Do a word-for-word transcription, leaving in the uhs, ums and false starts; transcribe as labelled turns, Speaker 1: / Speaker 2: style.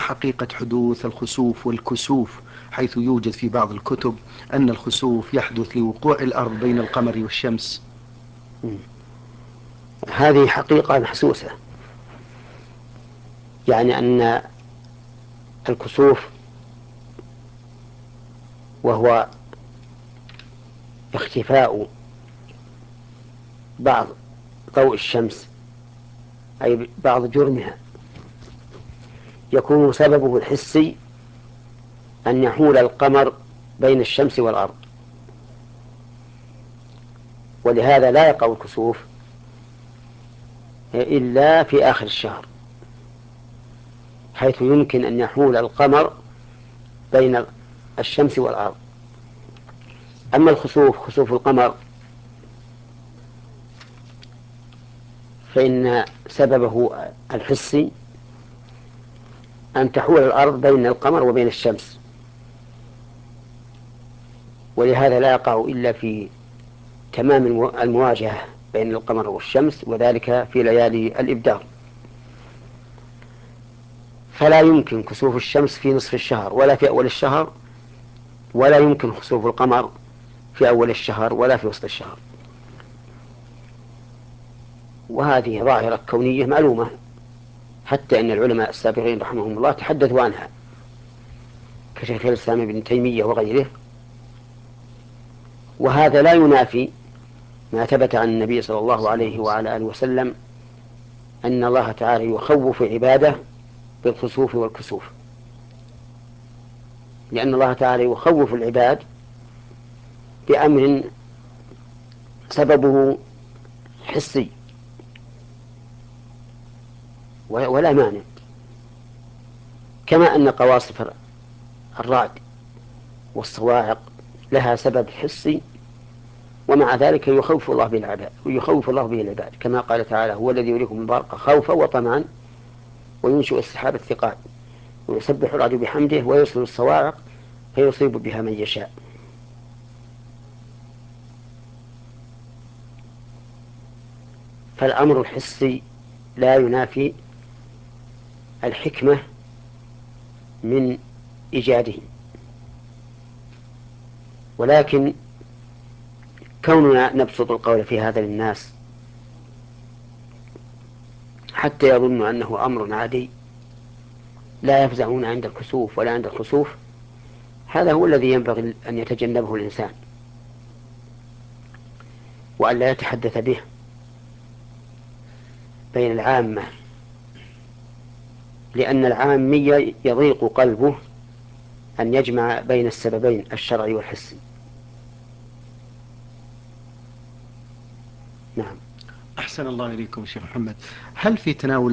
Speaker 1: حقيقة حدوث الخسوف والكسوف، حيث يوجد في بعض الكتب أن الخسوف يحدث لوقوع الأرض بين القمر والشمس؟
Speaker 2: هذه حقيقة محسوسة، يعني أن الكسوف وهو اختفاء بعض ضوء الشمس أي بعض جرمها، يكون سببه الحسي أن يحول القمر بين الشمس والأرض، ولهذا لا يقع الكسوف إلا في آخر الشهر، حيث يمكن أن يحول القمر بين الشمس والأرض. أما الخسوف خسوف القمر فإن سببه الحسي أن تحول الأرض بين القمر وبين الشمس، ولهذا لا يقع إلا في تمام المواجهة بين القمر والشمس، وذلك في ليالي الإبدار. فلا يمكن كسوف الشمس في نصف الشهر ولا في أول الشهر، ولا يمكن خسوف القمر في أول الشهر ولا في وسط الشهر. وهذه ظاهرة كونية معلومة، حتى إن العلماء السابقين رحمهم الله تحدثوا عنها، كشيخ الإسلام ابن تيمية وغيره. وهذا لا ينافي ما ثبت عن النبي صلى الله عليه وعلى آله وسلم أن الله تعالى يخوف عباده بالخسوف والكسوف، لأن الله تعالى يخوف العباد بأمر سببه حسي ولا مانع، كما أن قواصف الرعد والصواعق لها سبب حسي، ومع ذلك يخوف الله به العباد ويخوف الله به العباد، كما قال تعالى: هو الذي يريكم البرق خوفا وطمعا وينشئ السحاب الثقال ويسبح الرعد بحمده ويرسل الصواعق فيصيب بها من يشاء. فالأمر الحسي لا ينافي الحكمة من إيجاده، ولكن كوننا نبسط القول في هذا للناس حتى يظنوا أنه أمر عادي لا يفزعون عند الكسوف ولا عند الخسوف، هذا هو الذي ينبغي أن يتجنبه الإنسان وأن لا يتحدث به بين العامة، لأن العامية يضيق قلبه أن يجمع بين السببين الشرعي والحسي. نعم.
Speaker 1: أحسن الله إليكم شيخ محمد. هل في تناول